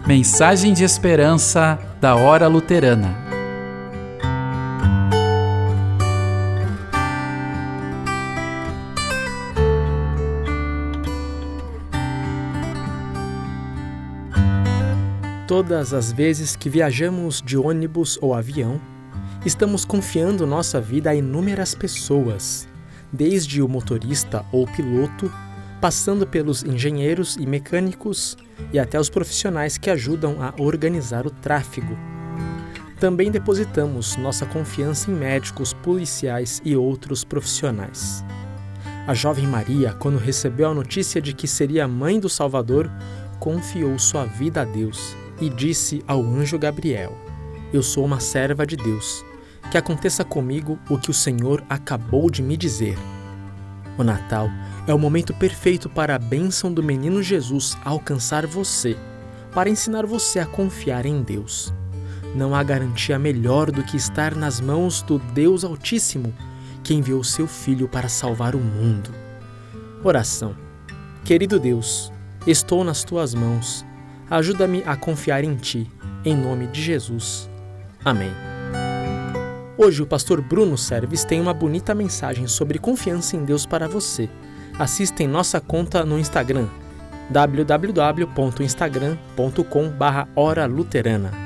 Mensagem de esperança da Hora Luterana. Todas as vezes que viajamos de ônibus ou avião, estamos confiando nossa vida a inúmeras pessoas, desde o motorista ou piloto, passando pelos engenheiros e mecânicos e até os profissionais que ajudam a organizar o tráfego. Também depositamos nossa confiança em médicos, policiais e outros profissionais. A jovem Maria, quando recebeu a notícia de que seria mãe do Salvador, confiou sua vida a Deus e disse ao anjo Gabriel: "Eu sou uma serva de Deus. Que aconteça comigo o que o Senhor acabou de me dizer." O Natal é o momento perfeito para a bênção do menino Jesus alcançar você, para ensinar você a confiar em Deus. Não há garantia melhor do que estar nas mãos do Deus Altíssimo, que enviou seu Filho para salvar o mundo. Oração. Querido Deus, estou nas tuas mãos. Ajuda-me a confiar em ti, em nome de Jesus. Amém. Hoje o pastor Bruno Serves tem uma bonita mensagem sobre confiança em Deus para você. Assista em nossa conta no Instagram, www.instagram.com/horaluterana.